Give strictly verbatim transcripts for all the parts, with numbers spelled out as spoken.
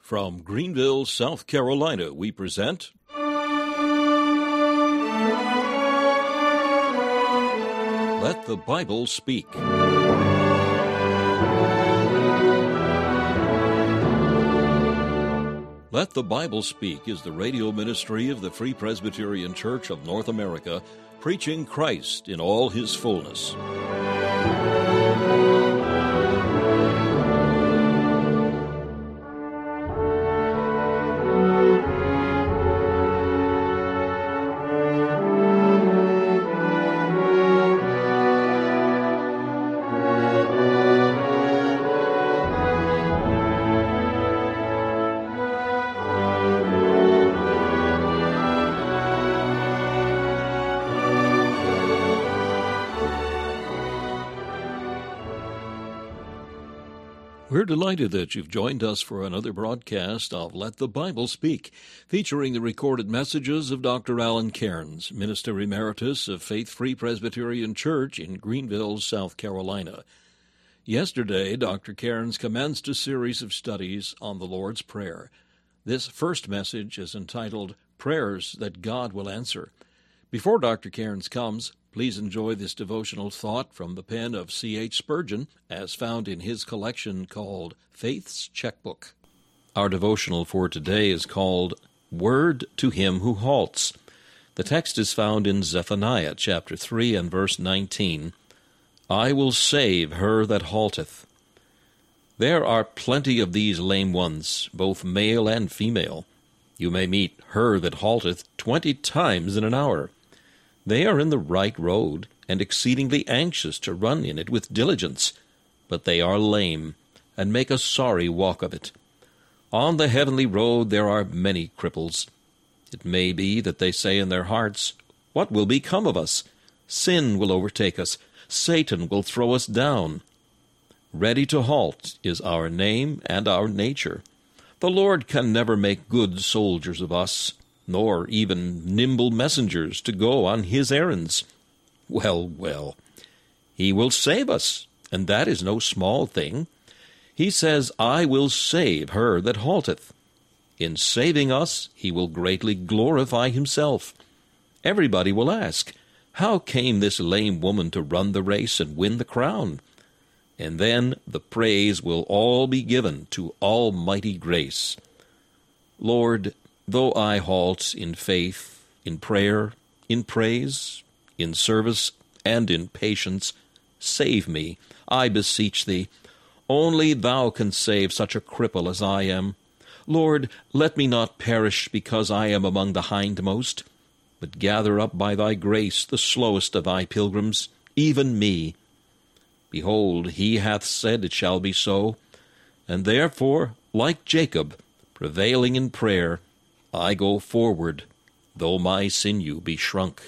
From Greenville, South Carolina, we present Let the Bible Speak. Let the Bible Speak is the radio ministry of the Free Presbyterian Church of North America, preaching Christ in all his fullness. We're delighted that you've joined us for another broadcast of Let the Bible Speak, featuring the recorded messages of Doctor Alan Cairns, Minister Emeritus of Faith Free Presbyterian Church in Greenville, South Carolina. Yesterday, Doctor Cairns commenced a series of studies on the Lord's Prayer. This first message is entitled, Prayers That God Will Answer. Before Doctor Cairns comes, please enjoy this devotional thought from the pen of C H Spurgeon, as found in his collection called Faith's Checkbook. Our devotional for today is called Word to Him Who Halts. The text is found in Zephaniah chapter three and verse nineteen. I will save her that halteth. There are plenty of these lame ones, both male and female. You may meet her that halteth twenty times in an hour. They are in the right road, and exceedingly anxious to run in it with diligence, but they are lame, and make a sorry walk of it. On the heavenly road there are many cripples. It may be that they say in their hearts, What will become of us? Sin will overtake us. Satan will throw us down. Ready to halt is our name and our nature. The Lord can never make good soldiers of us, nor even nimble messengers to go on his errands. Well, well, he will save us, and that is no small thing. He says, I will save her that halteth. In saving us, he will greatly glorify himself. Everybody will ask, How came this lame woman to run the race and win the crown? And then the praise will all be given to almighty grace. Lord, though I halt in faith, in prayer, in praise, in service, and in patience, save me, I beseech thee. Only thou canst save such a cripple as I am. Lord, let me not perish because I am among the hindmost, but gather up by thy grace the slowest of thy pilgrims, even me. Behold, he hath said it shall be so, and therefore, like Jacob, prevailing in prayer, I go forward, though my sinew be shrunk.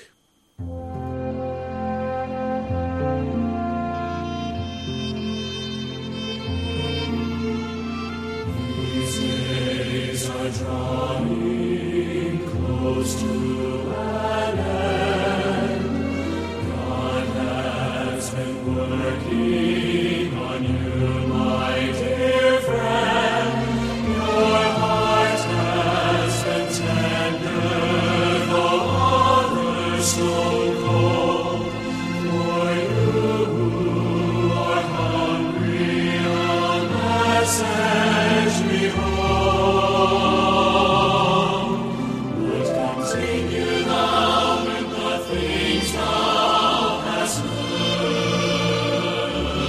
These days are drawing close to an end. God has been working on you, my dear friend. Your heart has been tender, though others stone cold. For you who are hungry, a message behold. But continue thou in the things thou hast heard.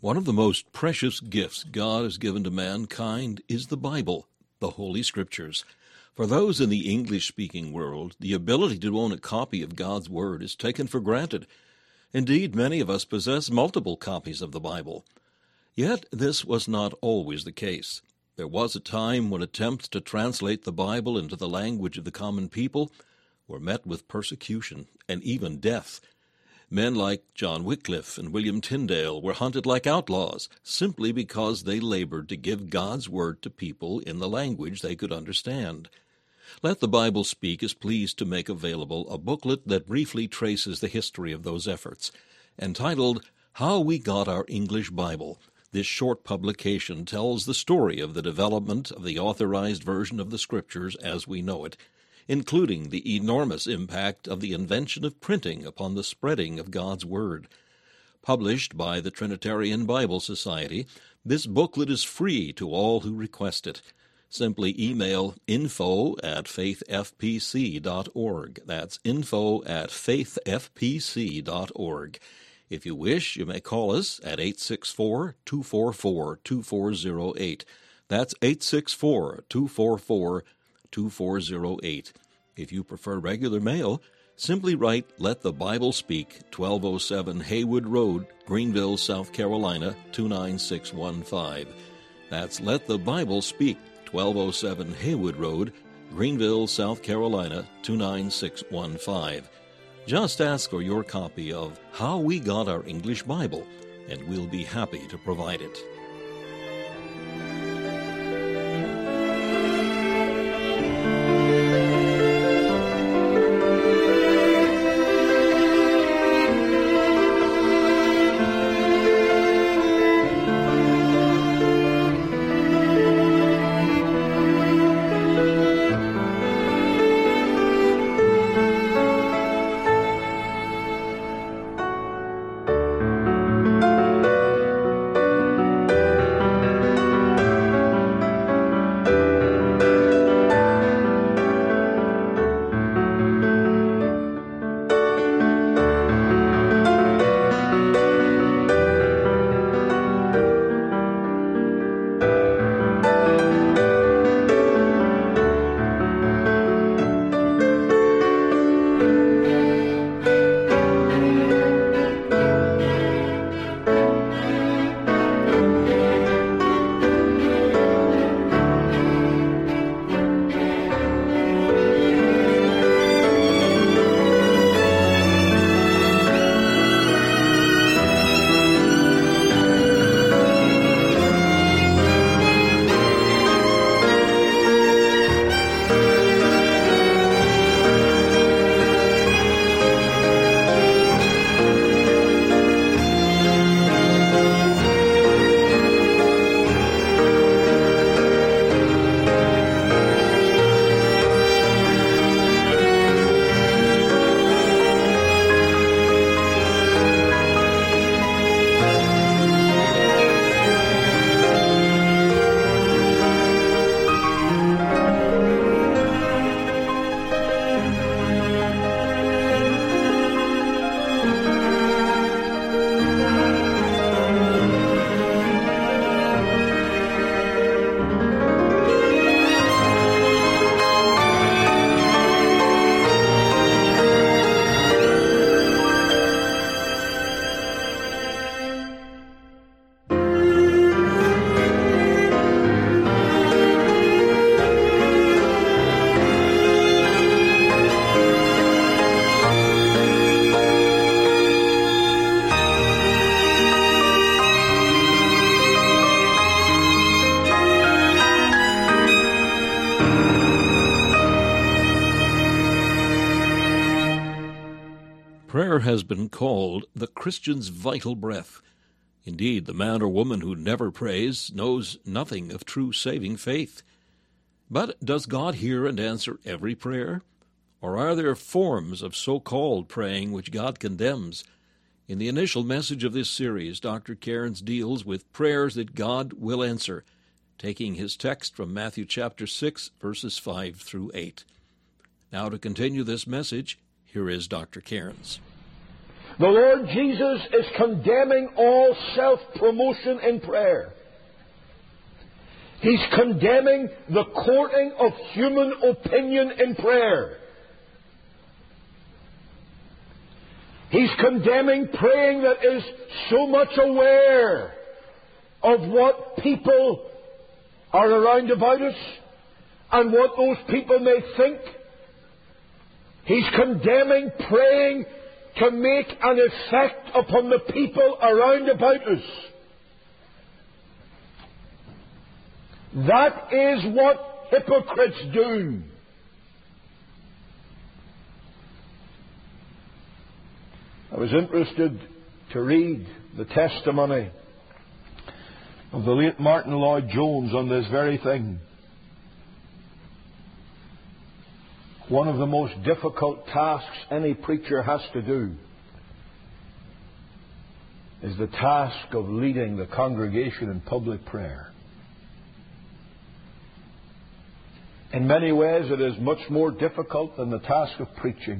One of the most precious gifts God has given to mankind is the Bible, the Holy Scriptures. For those in the English-speaking world, the ability to own a copy of God's Word is taken for granted. Indeed, many of us possess multiple copies of the Bible. Yet this was not always the case. There was a time when attempts to translate the Bible into the language of the common people were met with persecution and even death. Men like John Wycliffe and William Tyndale were hunted like outlaws simply because they labored to give God's Word to people in the language they could understand. Let the Bible Speak is pleased to make available a booklet that briefly traces the history of those efforts. Entitled, How We Got Our English Bible, this short publication tells the story of the development of the authorized version of the Scriptures as we know it, including the enormous impact of the invention of printing upon the spreading of God's Word. Published by the Trinitarian Bible Society, this booklet is free to all who request it. Simply email info at faith f p c dot org. That's info at faith f p c dot org. If you wish, you may call us at eight six four, two four four, two four zero eight. That's eight six four, two four four, two four zero eight. If you prefer regular mail, simply write Let the Bible Speak, twelve oh seven Haywood Road, Greenville, South Carolina, two nine six one five. That's Let the Bible Speak, twelve oh seven Haywood Road, Greenville, South Carolina, two nine six one five. Just ask for your copy of How We Got Our English Bible, and we'll be happy to provide it. Prayer has been called the Christian's vital breath. Indeed, the man or woman who never prays knows nothing of true saving faith. But does God hear and answer every prayer? Or are there forms of so-called praying which God condemns? In the initial message of this series, Doctor Cairns deals with prayers that God will answer, taking his text from Matthew chapter six, verses five through eight. Now to continue this message, here is Doctor Cairns. The Lord Jesus is condemning all self-promotion in prayer. He's condemning the courting of human opinion in prayer. He's condemning praying that is so much aware of what people are around about us and what those people may think. He's condemning praying to make an effect upon the people around about us. That is what hypocrites do. I was interested to read the testimony of the late Martin Lloyd-Jones on this very thing. One of the most difficult tasks any preacher has to do is the task of leading the congregation in public prayer. In many ways, it is much more difficult than the task of preaching.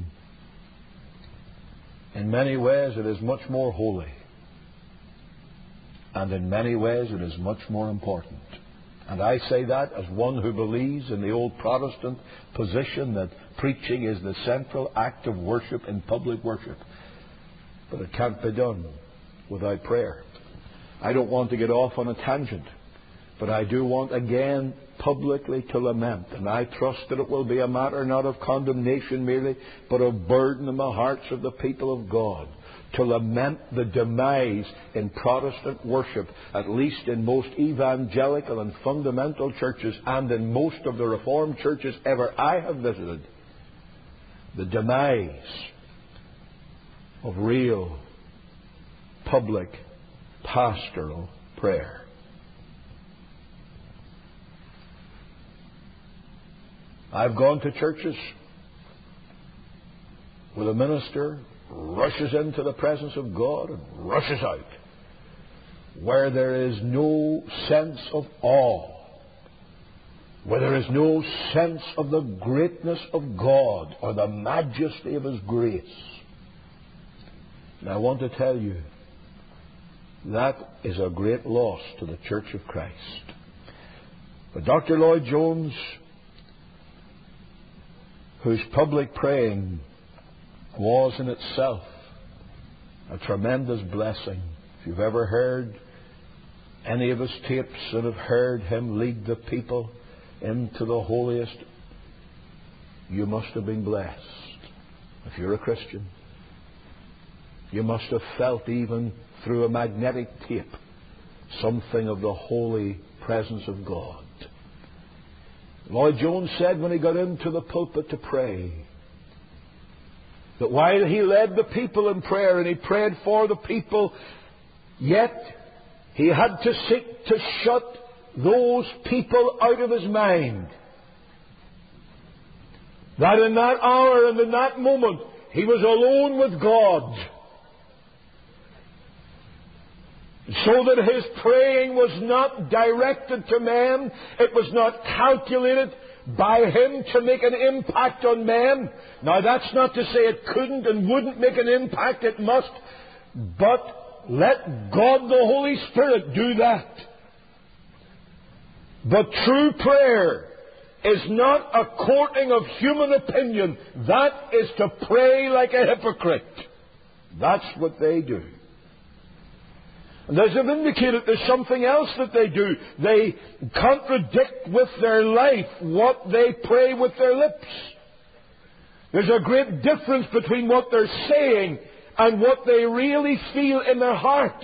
In many ways, it is much more holy. And in many ways, it is much more important. And I say that as one who believes in the old Protestant position that preaching is the central act of worship in public worship. But it can't be done without prayer. I don't want to get off on a tangent, but I do want again publicly to lament, and I trust that it will be a matter not of condemnation merely, but of burden in the hearts of the people of God, to lament the demise in Protestant worship, at least in most evangelical and fundamental churches and in most of the Reformed churches ever I have visited, the demise of real public pastoral prayer. I've gone to churches where the minister rushes into the presence of God and rushes out, where there is no sense of awe, where there is no sense of the greatness of God or the majesty of His grace. And I want to tell you, that is a great loss to the Church of Christ. But Doctor Lloyd-Jones, whose public praying was in itself a tremendous blessing. If you've ever heard any of his tapes and have heard him lead the people into the holiest, you must have been blessed. If you're a Christian, you must have felt, even through a magnetic tape, something of the holy presence of God. Lloyd-Jones said when he got into the pulpit to pray, that while he led the people in prayer and he prayed for the people, yet he had to seek to shut those people out of his mind. That in that hour and in that moment, he was alone with God. So that his praying was not directed to men. It was not calculated by him to make an impact on men. Now that's not to say it couldn't and wouldn't make an impact. It must. But let God the Holy Spirit do that. But true prayer is not a courting of human opinion. That is to pray like a hypocrite. That's what they do. And as I've indicated, there's something else that they do. They contradict with their life what they pray with their lips. There's a great difference between what they're saying and what they really feel in their heart.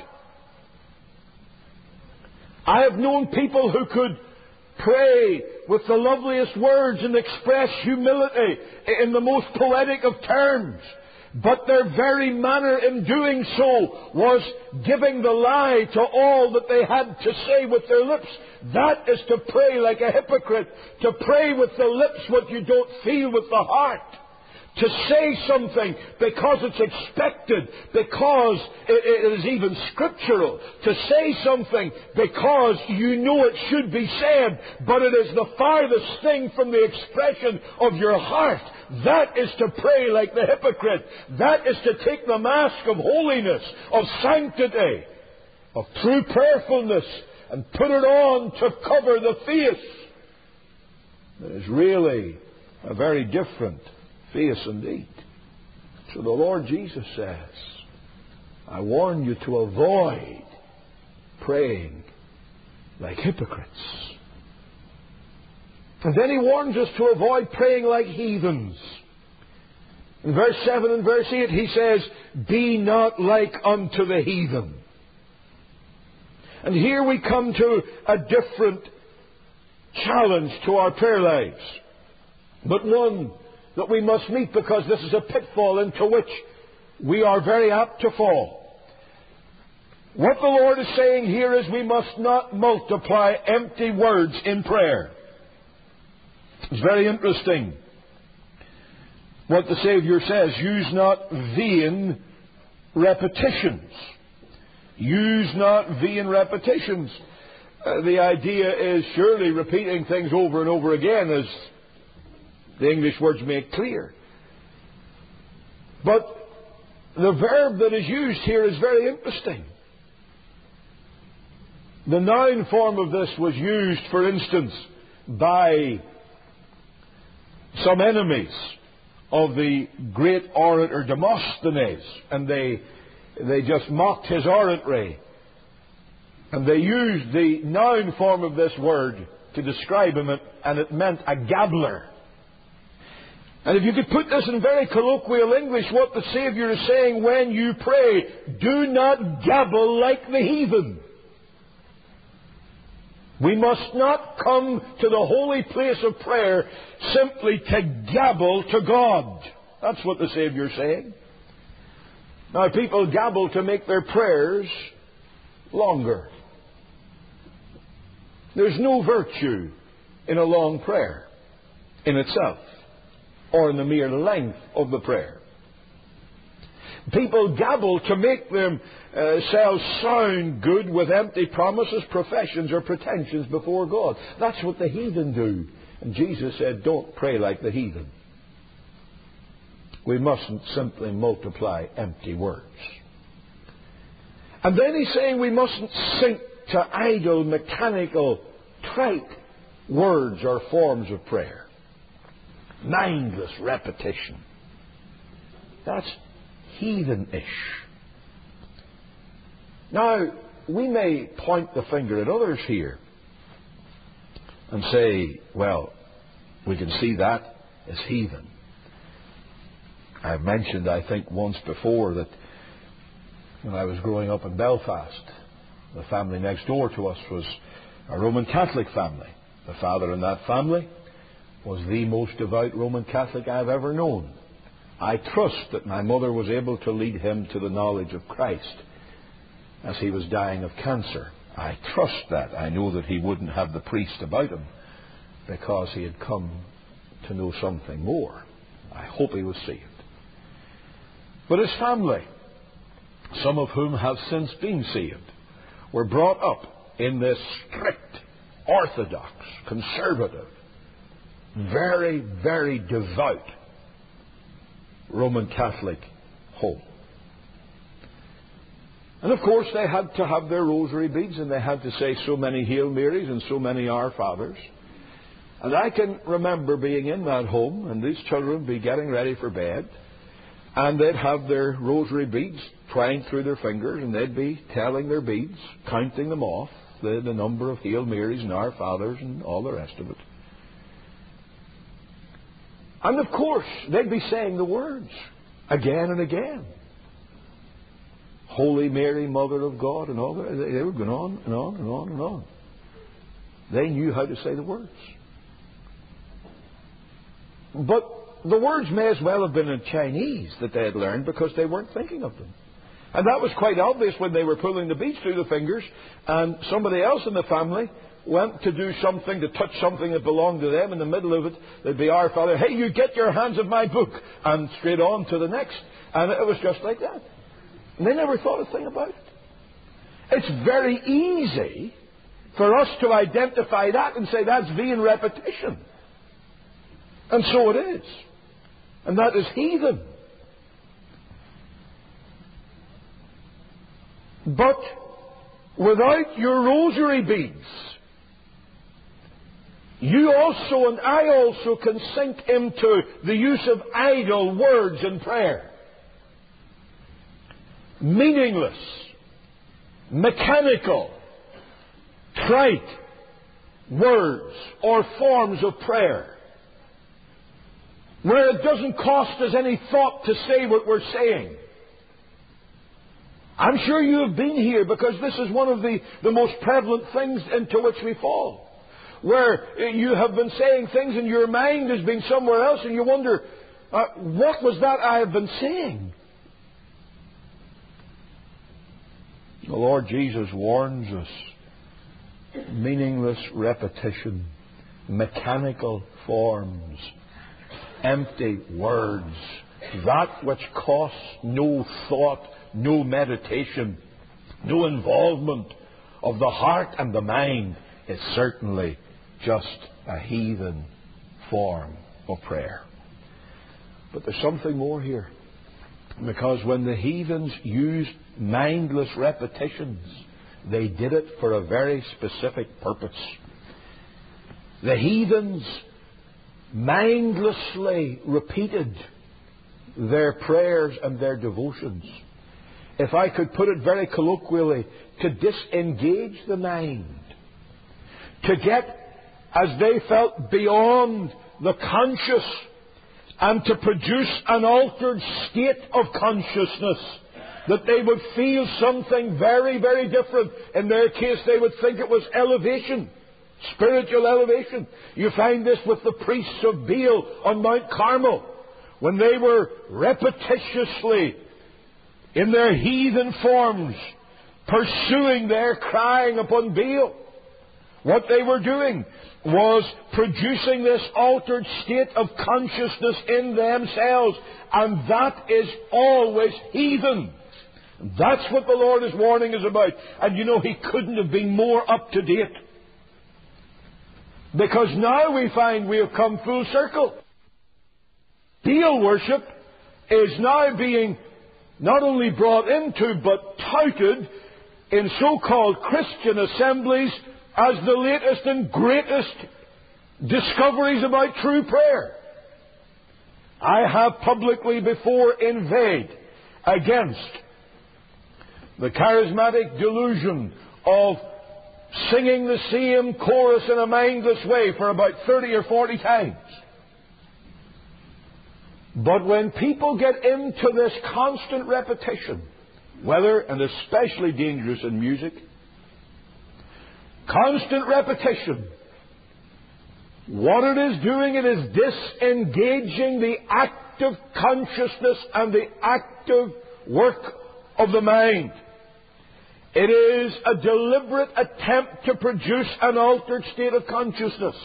I have known people who could pray with the loveliest words and express humility in the most poetic of terms. But their very manner in doing so was giving the lie to all that they had to say with their lips. That is to pray like a hypocrite. To pray with the lips what you don't feel with the heart. To say something because it's expected, because it, it is even scriptural. To say something because you know it should be said, but it is the farthest thing from the expression of your heart. That is to pray like the hypocrite. That is to take the mask of holiness, of sanctity, of true prayerfulness, and put it on to cover the face. It is really a very different face indeed. So the Lord Jesus says, I warn you to avoid praying like hypocrites. And then He warns us to avoid praying like heathens. In verse seven and verse eight He says, be not like unto the heathen. And here we come to a different challenge to our prayer lives, but one that we must meet, because this is a pitfall into which we are very apt to fall. What the Lord is saying here is we must not multiply empty words in prayer. It's very interesting what the Savior says. Use not vain repetitions. Use not vain repetitions. Uh, the idea is surely repeating things over and over again, as the English words make clear. But the verb that is used here is very interesting. The noun form of this was used, for instance, by some enemies of the great orator Demosthenes, and they they just mocked his oratory. And they used the noun form of this word to describe him, and it meant a gabbler. And if you could put this in very colloquial English, what the Savior is saying: when you pray, do not gabble like the heathen. We must not come to the holy place of prayer simply to gabble to God. That's what the Savior is saying. Now, people gabble to make their prayers longer. There's no virtue in a long prayer in itself, or in the mere length of the prayer. People gabble to make themselves sound good with empty promises, professions, or pretensions before God. That's what the heathen do. And Jesus said, don't pray like the heathen. We mustn't simply multiply empty words. And then he's saying we mustn't sink to idle, mechanical, trite words or forms of prayer. Mindless repetition. That's heathenish. Now, we may point the finger at others here and say, well, we can see that as heathen. I've mentioned, I think, once before that when I was growing up in Belfast, the family next door to us was a Roman Catholic family. The father in that family was the most devout Roman Catholic I've ever known. I trust that my mother was able to lead him to the knowledge of Christ as he was dying of cancer. I trust that. I know that he wouldn't have the priest about him because he had come to know something more. I hope he was saved. But his family, some of whom have since been saved, were brought up in this strict, orthodox, conservative, very, very devout Roman Catholic home. And of course they had to have their rosary beads, and they had to say so many Hail Marys and so many Our Fathers. And I can remember being in that home, and these children would be getting ready for bed, and they'd have their rosary beads twined through their fingers, and they'd be telling their beads, counting them off, the, the number of Hail Marys and Our Fathers and all the rest of it. And of course, they'd be saying the words again and again. Holy Mary, Mother of God, and all that. They were going on and on and on and on. They knew how to say the words. But the words may as well have been in Chinese that they had learned, because they weren't thinking of them. And that was quite obvious when they were pulling the beads through the fingers, and somebody else in the family went to do something, to touch something that belonged to them, in the middle of it, they'd be, Our Father, hey, you get your hands off my book, and straight on to the next. And it was just like that. And they never thought a thing about it. It's very easy for us to identify that and say that's vain repetition. And so it is. And that is heathen. But without your rosary beads, you also and I also can sink into the use of idle words in prayer. Meaningless, mechanical, trite words or forms of prayer, where it doesn't cost us any thought to say what we're saying. I'm sure you have been here, because this is one of the, the most prevalent things into which we fall, where you have been saying things and your mind has been somewhere else, and you wonder, uh, what was that I have been saying? The Lord Jesus warns us. Meaningless repetition, mechanical forms, empty words, that which costs no thought, no meditation, no involvement of the heart and the mind, is certainly just a heathen form of prayer. But there's something more here. Because when the heathens used mindless repetitions, they did it for a very specific purpose. The heathens mindlessly repeated their prayers and their devotions. If I could put it very colloquially, to disengage the mind. To get, as they felt, beyond the conscious, and to produce an altered state of consciousness, that they would feel something very, very different. In their case, they would think it was elevation, spiritual elevation. You find this with the priests of Baal on Mount Carmel, when they were repetitiously, in their heathen forms, pursuing their crying upon Baal. What they were doing was producing this altered state of consciousness in themselves. And that is always heathen. That's what the Lord is warning us about. And you know, He couldn't have been more up to date. Because now we find we have come full circle. Baal worship is now being not only brought into, but touted in so-called Christian assemblies as the latest and greatest discoveries about true prayer. I have publicly before inveighed against the charismatic delusion of singing the same chorus in a mindless way for about thirty or forty times. But when people get into this constant repetition, whether, and especially dangerous in music, constant repetition, what it is doing, it is disengaging the active consciousness and the active work of the mind. It is a deliberate attempt to produce an altered state of consciousness.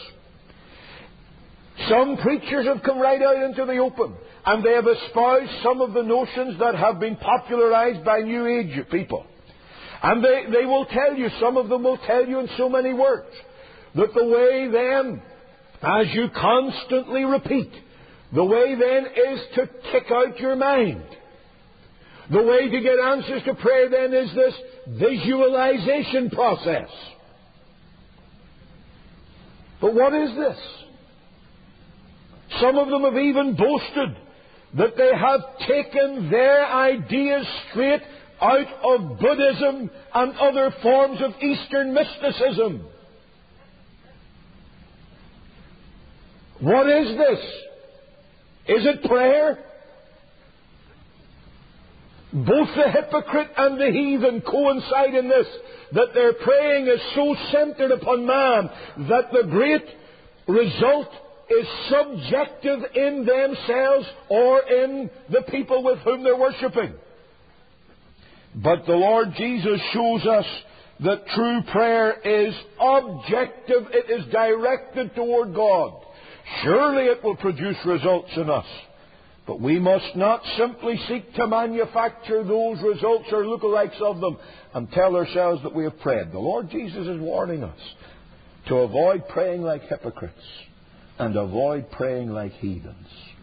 Some preachers have come right out into the open, and they have espoused some of the notions that have been popularized by New Age people. And they, they will tell you, some of them will tell you in so many words, that the way then, as you constantly repeat, the way then is to kick out your mind. The way to get answers to prayer then is this visualization process. But what is this? Some of them have even boasted that they have taken their ideas straight out of Buddhism and other forms of Eastern mysticism. What is this? Is it prayer? Both the hypocrite and the heathen coincide in this, that their praying is so centered upon man that the great result is subjective in themselves or in the people with whom they're worshipping. But the Lord Jesus shows us that true prayer is objective. It is directed toward God. Surely it will produce results in us. But we must not simply seek to manufacture those results or lookalikes of them and tell ourselves that we have prayed. The Lord Jesus is warning us to avoid praying like hypocrites and avoid praying like heathens.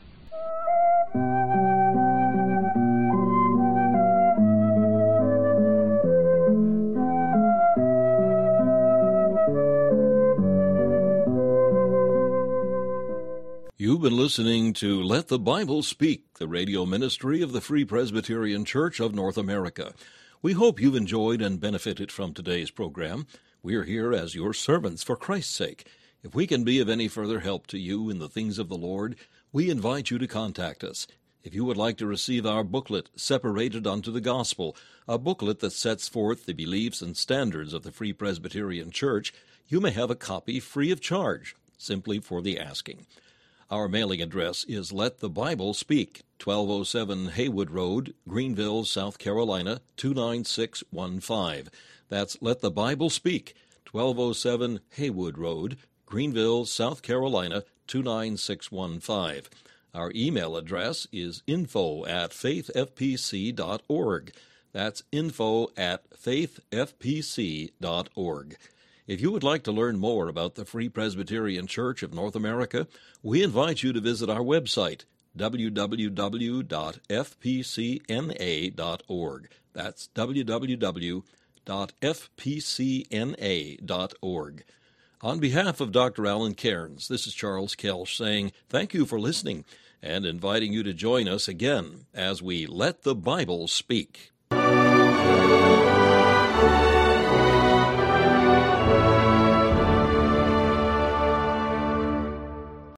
You've been listening to Let the Bible Speak, the radio ministry of the Free Presbyterian Church of North America. We hope you've enjoyed and benefited from today's program. We're here as your servants for Christ's sake. If we can be of any further help to you in the things of the Lord, we invite you to contact us. If you would like to receive our booklet, Separated unto the Gospel, a booklet that sets forth the beliefs and standards of the Free Presbyterian Church, you may have a copy free of charge, simply for the asking. Our mailing address is Let the Bible Speak, twelve oh seven Haywood Road, Greenville, South Carolina, two nine six one five. That's Let the Bible Speak, twelve oh seven Haywood Road, Greenville, South Carolina, two nine six one five. Our email address is info at faith f p c dot org. That's info at faith f p c dot org. If you would like to learn more about the Free Presbyterian Church of North America, we invite you to visit our website, w w w dot f p c n a dot org. That's w w w dot f p c n a dot org. On behalf of Doctor Alan Cairns, this is Charles Kelsch saying thank you for listening and inviting you to join us again as we Let the Bible Speak.